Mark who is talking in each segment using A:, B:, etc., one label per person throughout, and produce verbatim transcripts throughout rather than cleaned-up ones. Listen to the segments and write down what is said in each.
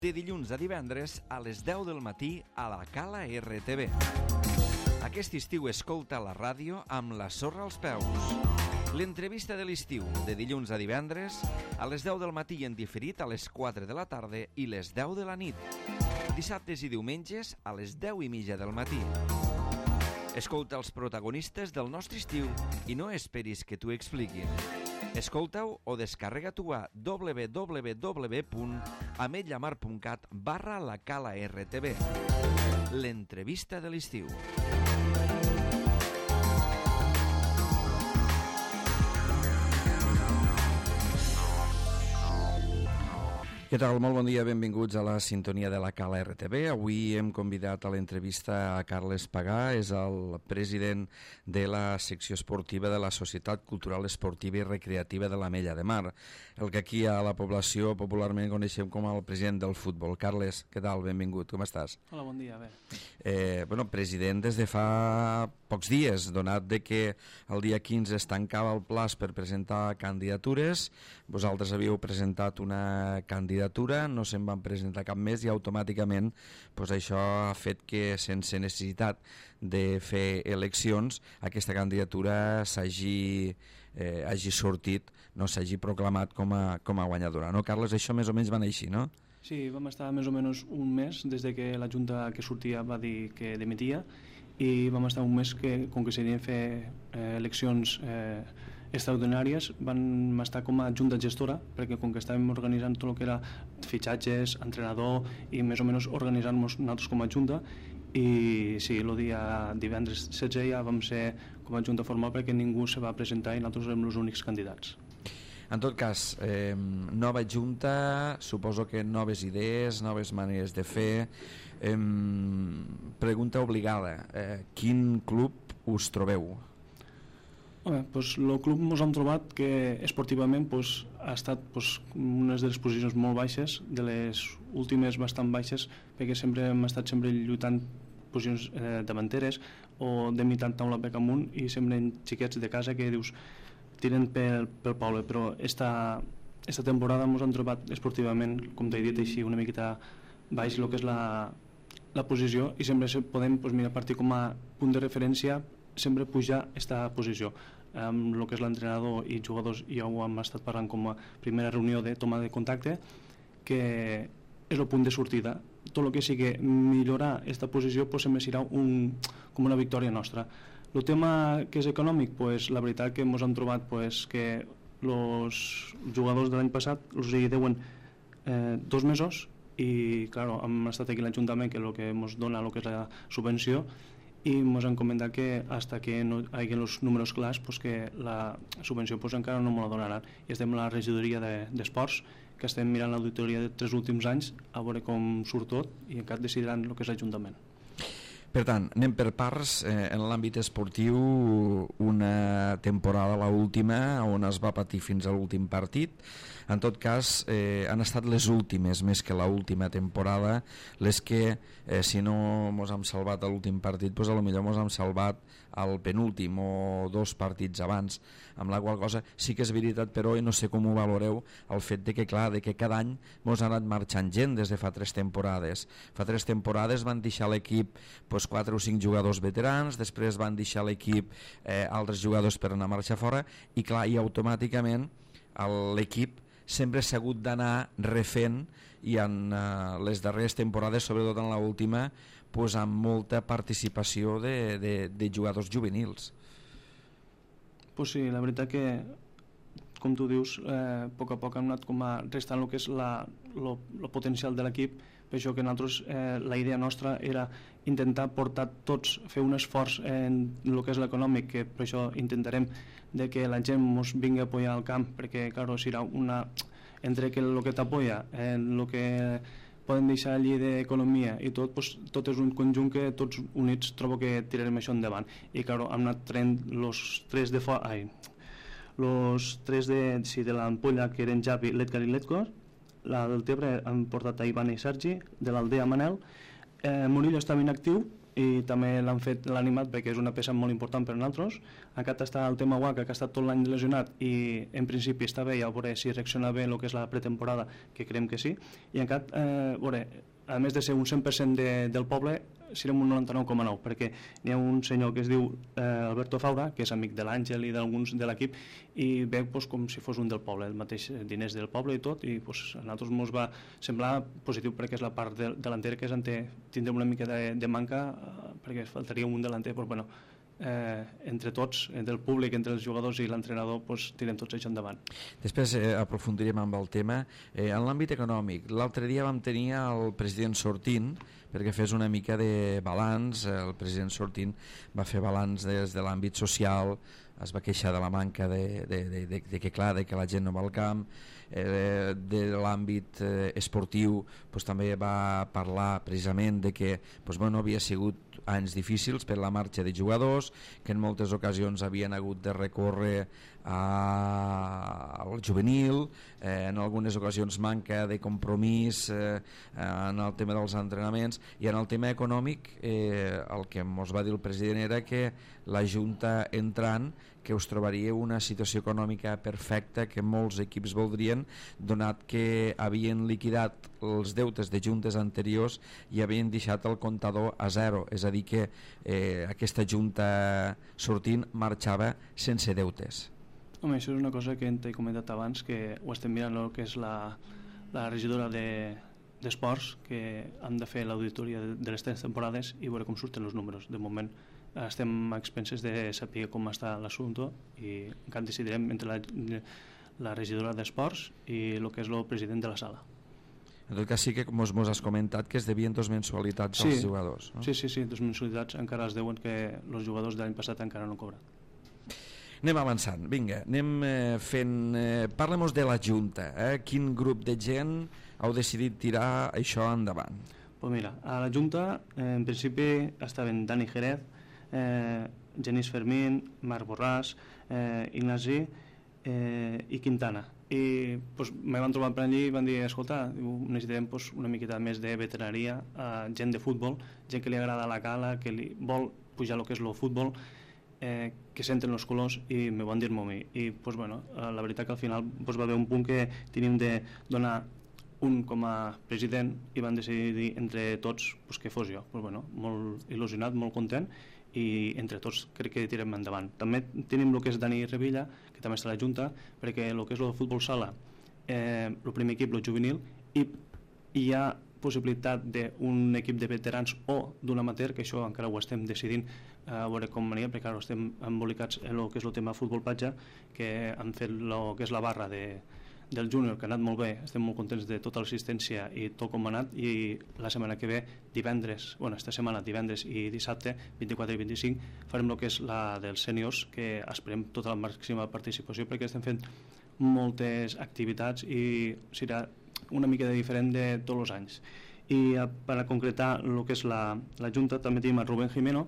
A: de dilluns a divendres a les deu del matí a la Cala R T V. Aquest estiu escolta la ràdio amb la sorra als peus. L'entrevista de l'estiu, de dilluns a divendres, a les deu del matí en diferit a les quatre de la tarda i les deu de la nit. Dissabtes i diumenges a les deu i mitja del matí. Escolta els protagonistes del nostre estiu i no esperis que t'ho expliquin. Escolta-ho o descarrega-t'ho a w w w punt ametlllamar punt cat barra la Cala R T V. L'entrevista de l'estiu. Què tal? Molt bon dia, benvinguts a la sintonia de la Cala R T V. Avui hem convidat a l'entrevista a Carles Pagà, és el president de la secció esportiva de la Societat Cultural Esportiva i Recreativa de l'Ametlla de Mar, el que aquí a la població popularment coneixem com el president del futbol. Carles, què tal? Benvingut, com estàs?
B: Hola, bon dia, bé.
A: Eh, bueno, president des de fa pocs dies, donat de que el dia quinze es tancava el plaç per presentar candidatures. Vosaltres havíeu presentat una candidatura, no se'n van presentar cap més i automàticament pues, això ha fet que sense necessitat de fer eleccions aquesta candidatura s'hagi eh, hagi sortit, no s'hagi proclamat com a, com a guanyadora, no Carles? Això més o menys va anar així, no?
B: Sí, vam estar més o menys un mes des de que la Junta que sortia va dir que dimitia i vam estar un mes que, com que s'havien fer eh, eleccions eh, extraordinàries, vam estar com a junta gestora, perquè com que estàvem organitzant tot el que era fitxatges, entrenador i més o menys organitzant-nos nosaltres com a junta, i sí, el dia divendres setze ja vam ser com a junta formal perquè ningú se va presentar i nosaltres érem els únics candidats.
A: En tot cas, eh, nova junta, suposo que noves idees, noves maneres de fer. Eh, pregunta obligada, eh, quin club us trobeu?
B: Bé, doncs, el club ens hem trobat que esportivament doncs, ha estat doncs, unes de les posicions molt baixes, de les últimes bastant baixes, perquè sempre hem estat sempre lluitant posicions eh, davanteres o de mitjan taula bec amunt i sempre en xiquets de casa que dius tiren pel, pel poble, però esta, esta temporada ens hem trobat esportivament, com t'he dit així, una miqueta baix el que és la, la posició i sempre podem doncs, mira, partir com a punt de referència sempre pujar esta posició amb el que és l'entrenador i jugadors ja ho hem estat parlant com a primera reunió de toma de contacte que és el punt de sortida. Tot el que sigui millorar esta posició pues, sempre serà un, com una victòria nostra. El tema que és econòmic, pues, la veritat que ens hem trobat pues, que els jugadors de l'any passat els hi deuen eh, dos mesos i claro, hem estat aquí a l'Ajuntament que és el que ens dona el que és la subvenció i ens han comentat que hasta que no hi hagi els números clars pues, que la subvenció pues, encara no ens la donaran i estem a la regidoria d'esports de, que estem mirant l'auditoria de tres últims anys a veure com surt tot i encara decidiran el que és l'Ajuntament.
A: Per tant, anem per parts. Eh, en l'àmbit esportiu, una temporada, la última, on es va patir fins a l'últim partit. En tot cas, eh, han estat les últimes, més que l'última temporada, les que, eh, si no mos hem salvat a l'últim partit, doncs a lo millor mos hem salvat al penúltim o dos partits abans, amb la qual cosa sí que és veritat, però i no sé com ho valoreu, el fet de que, clar, de que cada any mos ha anat marxant gent des de fa tres temporades. Fa tres temporades van deixar l'equip doncs, quatre o cinc jugadors veterans, després van deixar l'equip eh, altres jugadors per anar a marxar fora i clar, i automàticament l'equip sempre s'ha hagut d'anar refent i en uh, les darreres temporades, sobretot en l'última, pues, amb molta participació de, de, de jugadors juvenils.
B: Pues sí, la veritat que com tu dius, eh, a poc a poc hem anat com a restant el que és la, lo, lo potencial de l'equip, per això que nosaltres, eh, la idea nostra era intentar portar tots, fer un esforç en el que és l'econòmic, que per això intentarem de que la gent ens vingui a apoyar al camp, perquè claro, serà una entre que el que t'apoya, eh, el que poden deixar allí d'economia i tot, pues, tot és un conjunt que tots units trobo que tirarem això endavant i claro, hem anat traient els tres de fora, ai, els tres de, sí, de l'Ampolla que eren Javi, l'Edgar i l'Edgar, la del Tebre han portat a Ivan i Sergi, de l'Aldea Manel, eh, Murillo estava inactiu i també l'han fet l'animat perquè és una peça molt important per a nosaltres. Encara està el tema Waka, que ha estat tot l'any lesionat i en principi està bé, ja veuré si reacciona bé el que és la pretemporada, que creiem que sí, i encara, eh, veuré, a més de ser un cent per cent de, del poble, serem un noranta-nou coma nou, perquè n'hi ha un senyor que es diu eh, Alberto Faura, que és amic de l'Àngel i d'alguns de l'equip, i veu pues, com si fos un del poble, el mateix diners del poble i tot, i pues, a nosaltres ens va semblar positiu perquè és la part de, delantera que és en té, tindrem una mica de, de manca, eh, perquè faltaria un delanter, però bueno, eh, entre tots, entre el públic, entre els jugadors i l'entrenador, pues, tirem tots això endavant.
A: Després eh, aprofundirem amb el tema. Eh, en l'àmbit econòmic, l'altre dia vam tenir el president sortint perquè fes una mica de balanç. El president sortint va fer balanç des de l'àmbit social, es va queixar de la manca de, de, de, de, de que clar, de que la gent no va al camp, eh, de l'àmbit eh, esportiu pues, també va parlar precisament de que pues, bueno, havia sigut anys difícils per la marxa de jugadors, que en moltes ocasions havien hagut de recórrer a, al juvenil, eh, en algunes ocasions manca de compromís eh, en el tema dels entrenaments, i en el tema econòmic eh, el que ens va dir el president era que la Junta entrant que us trobaria una situació econòmica perfecta que molts equips voldrien, donat que havien liquidat els deutes de juntes anteriors i havien deixat el comptador a zero, és a dir que eh, aquesta Junta sortint marxava sense deutes.
B: Home, això és una cosa que t'he comentat abans, que ho estem mirant el que és la, la regidora de, d'esports, que hem de fer l'auditoria de, de les tres temporades i veure com surten els números. De moment estem a expenses de saber com està l'assumpte i encara decidirem entre la, la regidora d'esports i el que és el president de la sala.
A: En tot cas sí que mos, mos has comentat que es devien dos mensualitats
B: sí,
A: als jugadors, no?
B: Sí, sí, sí, dos mensualitats encara es deuen, que els jugadors de l'any passat encara no cobren.
A: Anem avançant, vinga, anem eh, fent... Eh, Parlem-nos de la Junta, eh? Quin grup de gent heu decidit tirar això endavant?
B: Pues mira, a la Junta eh, en principi estaven Dani Jerez, eh, Genís Fermín, Marc Borràs, eh, Ignasi eh, i Quintana. I pues, me van trobar per allí i van dir, escolta, necessitem pues, una miqueta més de veteraneria, eh, gent de futbol, gent que li agrada la cala, que li vol pujar el que és el futbol, eh, que senten els colors, i me van dir-m'ho a mi. I pues, bueno, la veritat que al final pues, va haver un punt que teníem de donar un com a president i van decidir entre tots pues, que fos jo. Pues, bueno, molt il·lusionat, molt content, i entre tots crec que tirem endavant. També tenim el que és Dani Revilla, que també està a la Junta, perquè el que és el futbol sala, eh, el primer equip, el juvenil, i hi ha possibilitat d'un equip de veterans o d'un amateur, que això encara ho estem decidint eh, a veure com anirà, perquè ara estem embolicats en el que és el tema futbol platja, que han fet el que és la barra de del júnior, que ha anat molt bé, estem molt contents de tota l'assistència i tot com ha anat, i la setmana que ve, divendres, bueno, esta setmana, divendres i dissabte, vint-i-quatre i vint-i-cinc, farem el que és la dels sèniors, que esperem tota la màxima participació, perquè estem fent moltes activitats i serà una mica de diferent de tots els anys. I per a concretar el que és la, la Junta, també tenim el Rubén Jimeno,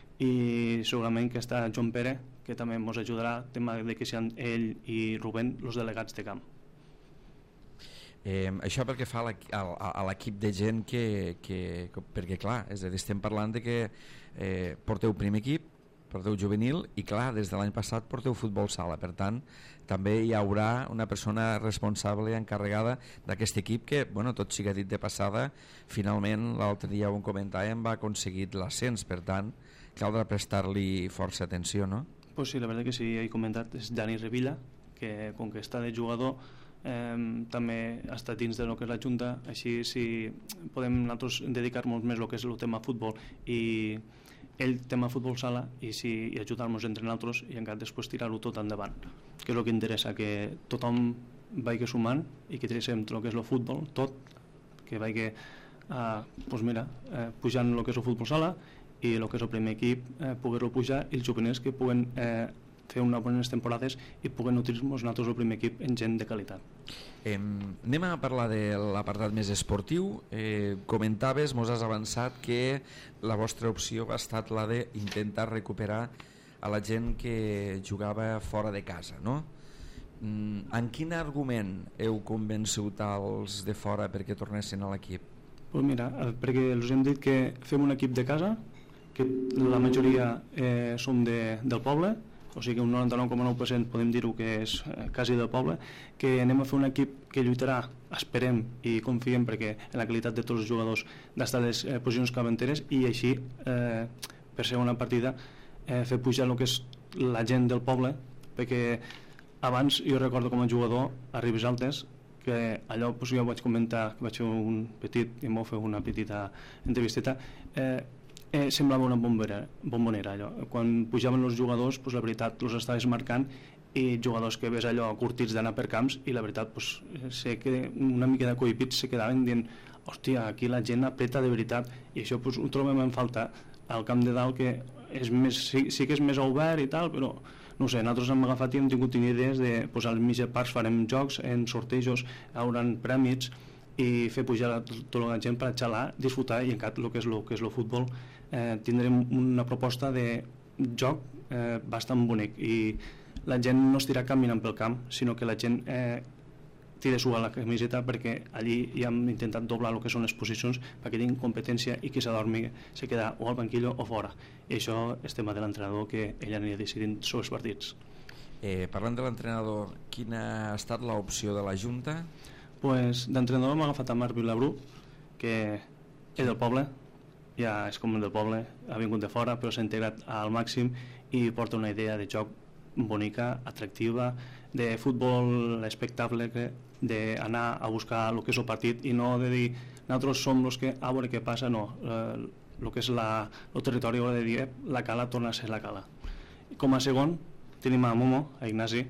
B: i segurament que està Joan Pere, que també ens ajudarà, tema de que siguin ell i Rubén els delegats de camp.
A: Eh, això perquè fa a l'equip de gent que, que, perquè clar, és a dir, estem parlant de que eh, porteu primer equip, porteu juvenil i clar, des de l'any passat porteu futbol sala, per tant també hi haurà una persona responsable encarregada d'aquest equip que, bueno, tot sigui dit de passada, finalment l'altre dia ho comentàvem, va aconseguir l'ascens, per tant caldrà prestar-li força atenció, no?
B: Pues sí, la veritat que sí, he comentat, és Dani Revilla, que com que està de jugador eh, també està dins de lo que és la Junta, així si podem nosaltres dedicar-nos més al que és el tema futbol i ell tema futbol sala i, si, i ajudar-nos entre nosaltres i encara després tirar-ho tot endavant, que és el que interessa, que tothom vagi sumant i que tracem el que és el futbol, tot, que vagi eh, pues mira, eh, pujant el que és el futbol sala i el que és el primer equip eh, poder-lo pujar, i els juvenils que puguen eh, fer unes bones temporades i puguen nutrir-nos nosaltres el primer equip en gent de qualitat.
A: Eh, anem a parlar de l'apartat més esportiu. Eh, comentaves, mos has avançat que la vostra opció ha estat la d'intentar recuperar a la gent que jugava fora de casa, no? Mm, en quin argument heu convençut als de fora perquè tornessin a l'equip?
B: Pues mira, perquè els hem dit que fem un equip de casa que la majoria eh, són de, del poble, o sigui que un noranta-nou coma nou per cent podem dir-ho que és eh, quasi del poble, que anem a fer un equip que lluitarà, esperem i confiem perquè en la qualitat de tots els jugadors d'estar a les eh, posicions caventeres i així eh, per ser una partida eh, fer pujar el que és la gent del poble, perquè abans jo recordo com a jugador a Ribes Altes que allò pues, jo vaig comentar que vaig fer un petit i m'ho fer una petita entrevisteta eh, Eh, semblava una bombera, bombonera allò. Quan pujaven els jugadors pues, la veritat els estaves marcant i jugadors que ves allò curtits d'anar per camps i la veritat pues, sé que una mica de cohipits se quedaven dient hòstia, aquí la gent apreta de veritat i això pues, ho trobem en falta al camp de dalt que és més, sí, sí que és més obert i tal, però no sé, nosaltres hem agafat i hem tingut idees de pues, als mitja parts farem jocs, en sortejos hi haurà prèmits i fer pujar a tota la gent per xalar, disfrutar i encara el que és el que és el futbol eh, tindrem una proposta de joc eh, bastant bonic i la gent no estirà caminant pel camp sinó que la gent eh, tira suar la camiseta perquè allí ja hem intentat doblar el que són les posicions perquè tinguin competència i qui s'adormi se queda o al banquillo o fora i això és tema de l'entrenador que ell anirà decidint sobre els partits.
A: Eh, parlant de l'entrenador, quina ha estat l'opció de la Junta?
B: Pues, d'entrenador m'ha agafat a Marc Vilabru que és del poble ja és com del poble, ha vingut de fora però s'ha integrat al màxim i porta una idea de joc bonica, atractiva, de futbol espectacle, d'anar a buscar el que és el partit i no de dir nosaltres som els que a veure què passa, no el eh, que és la, el territori ho ha de dir eh, la cala torna a ser la cala. Com a segon tenim a Momo, a Ignasi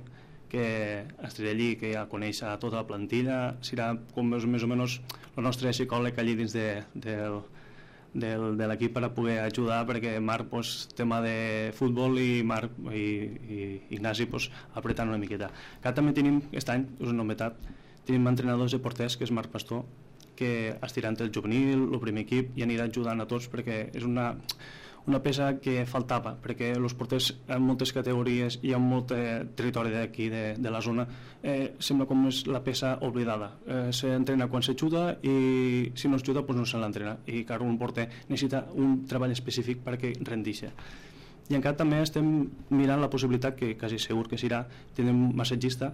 B: que estarà allí, que ja coneix a tota la plantilla, serà com més, més o menys el nostre psicòleg allí dins de, del, del, de l'equip per a poder ajudar, perquè Marc, pues, tema de futbol i Marc i, i Ignasi pues, apretant una miqueta. Que també tenim, aquest any, és una novetat, tenim entrenadors de porters, que és Marc Pastor, que estirà entre el juvenil, el primer equip, i anirà ajudant a tots, perquè és una... una peça que faltava, perquè els porters en moltes categories i en molt territori d'aquí de, de la zona eh, sembla com és la peça oblidada. Eh, s'entrena quan s'ajuda i si no s'ajuda pues no se l'entrena i clar, un porter necessita un treball específic perquè rendixa. I encara també estem mirant la possibilitat, que quasi segur que serà, tenim un massatgista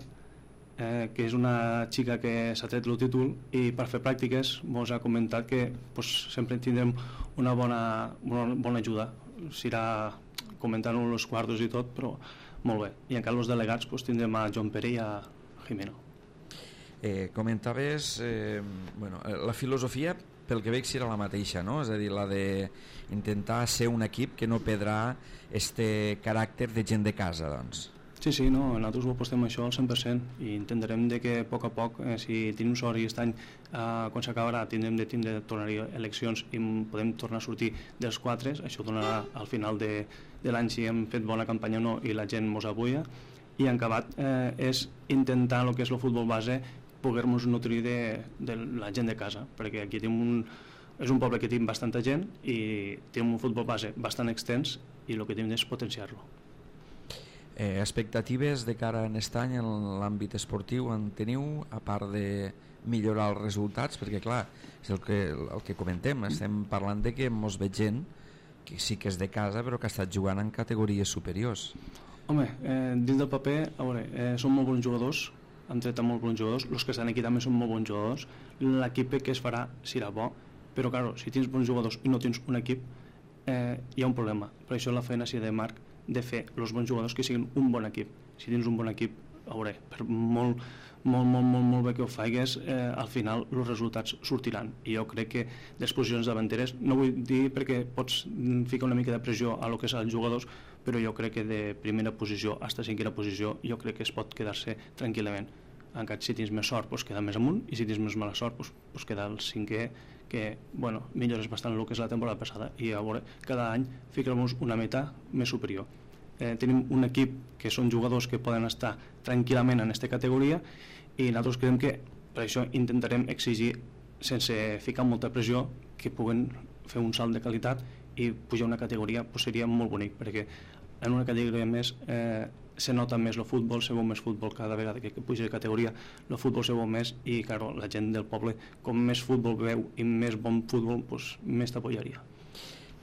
B: Eh, que és una xica que s'ha tret el títol i per fer pràctiques ens ha comentat que pues, sempre tindrem una bona, una bona ajuda, serà comentant els quartos i tot, però molt bé. I encara els delegats pues, tindrem a Joan Pere i a Jimeno.
A: Eh, comentaves eh, bueno, la filosofia pel que veig serà la mateixa, no? És a dir, la de intentar ser un equip que no perdrà este caràcter de gent de casa, doncs.
B: Sí, sí, no, nosaltres ho apostem això al cent per cent i intentarem de que a poc a poc, eh, si tenim sort i aquest any, eh, quan s'acabarà, tindrem de tindre, tornar-hi eleccions i podem tornar a sortir dels quatre, això donarà al final de, de l'any si hem fet bona campanya o no i la gent mos apoya, i en acabat eh, és intentar el que és el futbol base poder-nos nutrir de, de la gent de casa, perquè aquí tenim un, és un poble que tenim bastanta gent i tenim un futbol base bastant extens i el que tenim és potenciar-lo.
A: Eh, expectatives de cara a aquest any en l'àmbit esportiu en teniu, a part de millorar els resultats, perquè clar, és el que, el que comentem, estem parlant de que mos ve gent que sí que és de casa però que ha estat jugant en categories superiors.
B: Home, eh, dins del paper, a veure, eh, són molt bons jugadors, han tret molt bons jugadors, els que estan aquí també són molt bons jugadors, l'equip que es farà serà bo, però claro, si tens bons jugadors i no tens un equip, eh, hi ha un problema. Per això la feina sí de Marc de fer els bons jugadors que siguin un bon equip. Si tens un bon equip, a veure, per molt, molt, molt, molt, molt bé que ho faigues, eh, al final els resultats sortiran. I jo crec que les posicions davanteres, no vull dir perquè pots ficar una mica de pressió a lo que és els jugadors, però jo crec que de primera posició a cinquena posició jo crec que es pot quedar-se tranquil·lament. Encara si tens més sort, pues queda més amunt, i si tens més mala sort, pues, pues queda el cinquè, que bueno, millores bastant el que és la temporada passada, i a veure, cada any ficar-nos una meta més superior. Eh, tenim un equip que són jugadors que poden estar tranquil·lament en aquesta categoria i nosaltres creiem que per això intentarem exigir sense ficar molta pressió que puguen fer un salt de qualitat i pujar una categoria, pues seria molt bonic, perquè en una categoria més eh, se nota més el futbol, se veu més futbol cada vegada que, que puja de categoria, el futbol se veu més i claro, la gent del poble com més futbol veu i més bon futbol, pues, més t'apoyaria.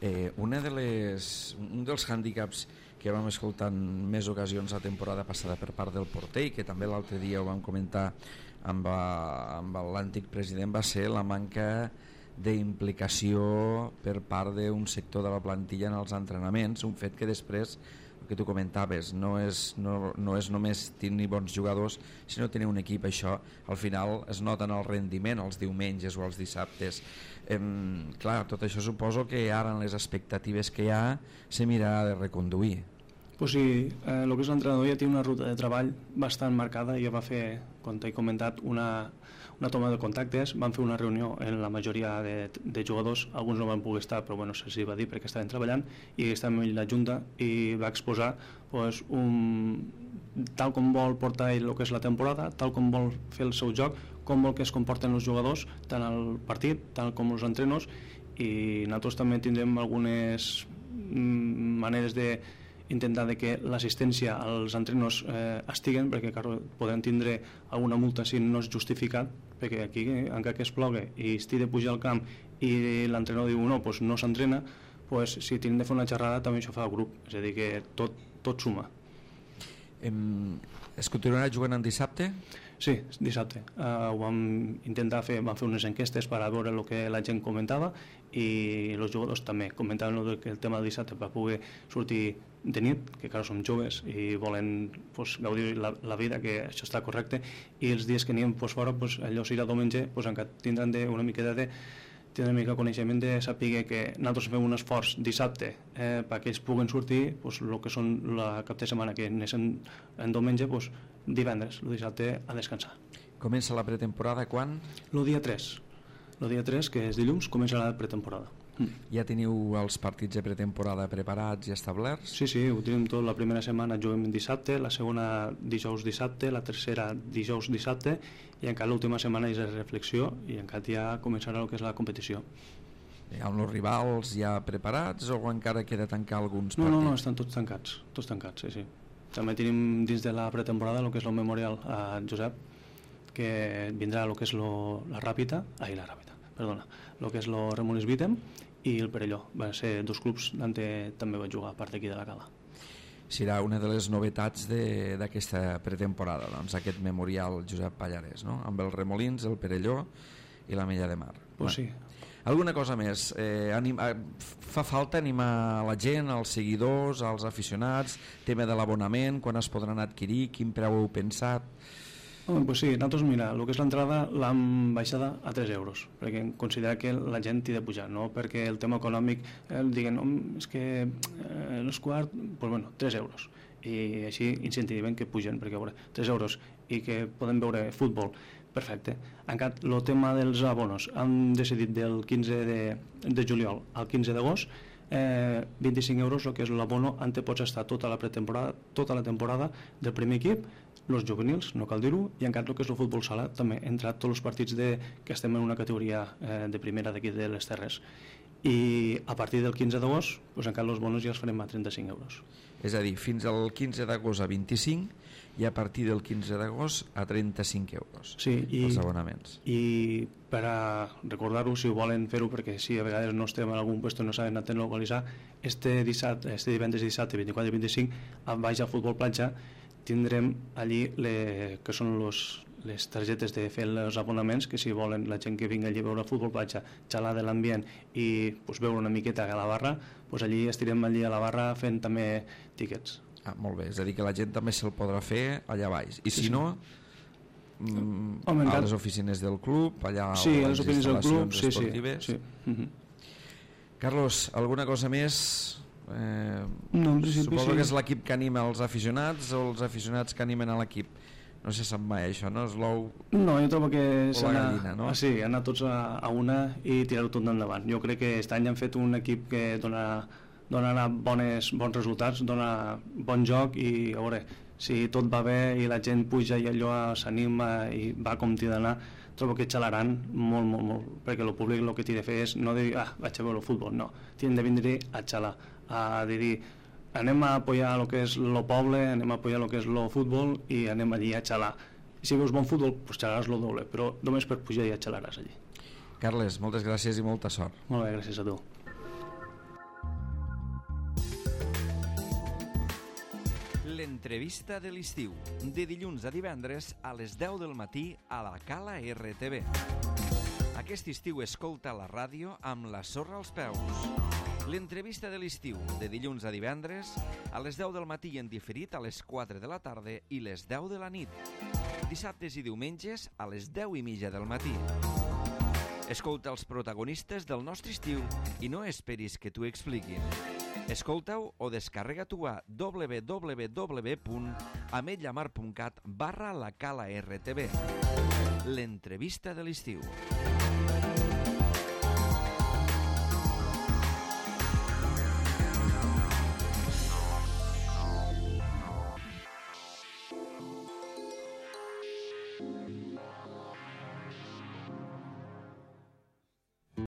A: Eh, una de les, un dels hàndicaps que vam escoltar en més ocasions la temporada passada per part del porter, i que també l'altre dia ho vam comentar amb, a, amb l'antic president, va ser la manca d'implicació per part d'un sector de la plantilla en els entrenaments, un fet que després, el que tu comentaves, no és, no, no és només tenir bons jugadors, sinó tenir un equip. Això al final es nota en el rendiment els diumenges o els dissabtes. Em, clar, tot això suposo que ara en les expectatives que hi ha se mirarà de reconduir.
B: Pues sí, eh, el que és l'entrenador ja té una ruta de treball bastant marcada. Ja va fer, com t'he comentat, una, una toma de contactes, van fer una reunió en la majoria de, de jugadors, alguns no van poder estar, però bueno, se'ls va dir perquè estaven treballant, i estàvem en la junta i va exposar pues, un, tal com vol portar ell el que és la temporada, tal com vol fer el seu joc, com vol que es comporten els jugadors, tant al partit, tant com els entrenos, i nosaltres també tindrem algunes mm, maneres de intentar de que l'assistència als entrenos eh, estiguen, perquè clar, podem tindre alguna multa si no és justificat, perquè aquí encara que es plogue i estigui de pujar al camp i l'entrenador diu no, pues no s'entrena, pues, si tenim de fer una xerrada també això fa el grup, és a dir que tot, tot suma.
A: Em, es continuarà jugant en dissabte?
B: Sí, dissabte. Uh, ho vam intentar fer, vam fer unes enquestes per a veure el que la gent comentava, i els jugadors també comentaven el, el tema del dissabte per poder sortir de nit, que encara som joves i volen pues, gaudir la, la vida, que això està correcte, i els dies que anem pues, fora, pues, allò si era diumenge, pues, encara tindran de, una miqueta de tenen una mica de coneixement de saber que nosaltres fem un esforç dissabte eh, perquè ells puguen sortir pues, el que són la cap de setmana que anessin en diumenge, pues, divendres, el dissabte a descansar.
A: Comença la pretemporada quan?
B: El dia tres. El dia tres, que és dilluns, comença la pretemporada. Mm.
A: Ja teniu els partits de pretemporada preparats i establerts?
B: Sí, sí, ho tenim tot. La primera setmana juguem dissabte, la segona dijous dissabte, la tercera dijous dissabte, i encara l'última setmana és de reflexió i encara ja començarà el que és la competició.
A: Amb els rivals ja preparats o encara queda tancar alguns partits?
B: No, no, no, estan tots tancats, tots tancats, sí, sí. També tenim dins de la pretemporada el que és el memorial a Josep, que vindrà el que és lo, la Ràpita, ai, la Ràpita, perdona, el que és el Remolins Vítem i el Perelló. Van ser dos clubs on també vaig jugar a part d'aquí de la Cala.
A: Serà una de les novetats d'aquesta pretemporada, doncs, aquest memorial Josep Pallarès, no? Amb els Remolins, el Perelló i la Mella de Mar.
B: Pues sí.
A: Alguna cosa més? Eh, anima, fa falta animar la gent, els seguidors, els aficionats, tema de l'abonament, quan es podran adquirir, quin preu heu pensat?
B: Home, pues sí, nosaltres, mira, el que és l'entrada l'hem baixada a tres euros, perquè considera que la gent hi ha de pujar, no perquè el tema econòmic eh, diguen, oh, és que eh, els quart, pues bueno, tres euros, i així incentivem que pugen, perquè veure, tres euros i que podem veure futbol, perfecte. Encara, el tema dels abonos, han decidit del quinze de, de juliol al quinze d'agost, eh, vint-i-cinc euros el que és l'abono, on te pots estar tota la pretemporada, tota la temporada del primer equip, els juvenils, no cal dir-ho, i encara el que és el futbol sala, també he entrat tots els partits de, que estem en una categoria eh, de primera d'aquí de les Terres. I a partir del quinze d'agost, doncs encara els bonos ja els farem a trenta-cinc euros.
A: És a dir, fins al quinze d'agost a vint-i-cinc i a partir del quinze d'agost a trenta-cinc euros,
B: sí, i,
A: els abonaments.
B: I per a recordar-ho, si ho volen fer-ho, perquè si a vegades no estem en algun lloc no saben anar a localitzar, este, dissabte, este divendres i dissabte vint-i-quatre i vint-i-cinc a baix al futbol platja tindrem allí le, que són los, les targetes de fer els abonaments, que si volen la gent que vingui allí a veure el futbol platja, xalar de l'ambient i pues, veure una miqueta a la barra, pues, allí estirem allí a la barra fent també tíquets.
A: Ah, molt bé, és a dir que la gent també se'l podrà fer allà baix, i si sí, sí. no mm, Home, a les oficines del club, allà
B: sí,
A: a
B: les oficines del club, sí,
A: esportives.
B: Sí, sí. Uh-huh.
A: Carlos, alguna cosa més? Eh,
B: no, en principi,
A: suposo
B: sí.
A: que és l'equip que anima els aficionats o els aficionats que animen a l'equip, no se sap mai això, no? És l'ou
B: no, jo trobo que
A: o la gallina, no?
B: Ah, sí, anar tots a, a una i tirar-ho tot endavant. Jo crec que aquest any han fet un equip que dona, dona bones, bons resultats, dona bon joc, i a veure, si tot va bé i la gent puja i allò s'anima i va com t'hi d'anar, trobo que xalaran molt, molt, molt, perquè el públic el que t'hi de fer és no dir, ah, vaig a veure el futbol, no, t'hi de vindre a xalar, a dir, anem a apoyar el que és el poble, anem a apoyar el que és el futbol i anem allí a xalar. I si veus bon futbol, pues xalaràs el doble, però només per pujar ja xalaràs allí.
A: Carles, moltes gràcies i molta sort.
B: Molt bé, gràcies a tu.
A: L'entrevista de l'estiu, de dilluns a divendres a les deu del matí a la Cala R T V. Aquest estiu escolta la ràdio amb la sorra als peus. L'entrevista de l'estiu, de dilluns a divendres a les deu del matí en diferit a les quatre de la tarda i les deu de la nit. Dissabtes i diumenges a les deu i mitja del matí. Escolta els protagonistes del nostre estiu i no esperis que t'ho expliquin. Escolta-ho o descarrega-t'ho a w w w punt ametlllamar punt cat barra la Cala R T V. L'entrevista de l'estiu.